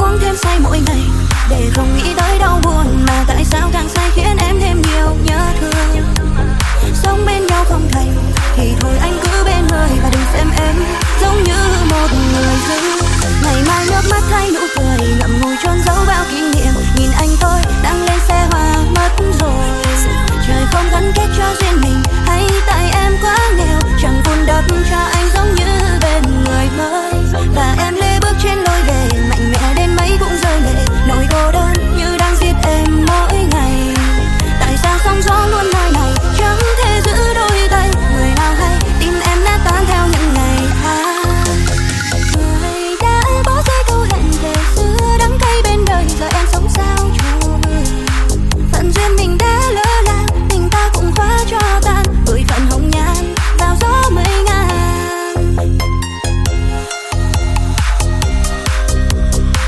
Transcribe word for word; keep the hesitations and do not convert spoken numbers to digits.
uống thêm say mỗi ngày để không nghĩ tới đau buồn, mà tại sao càng say khiến em thêm nhiều nhớ thương. Sống bên nhau không thành thì thôi anh cứ bên người và đừng xem em giống như một người dưng. Ngày mai nước mắt thay đổi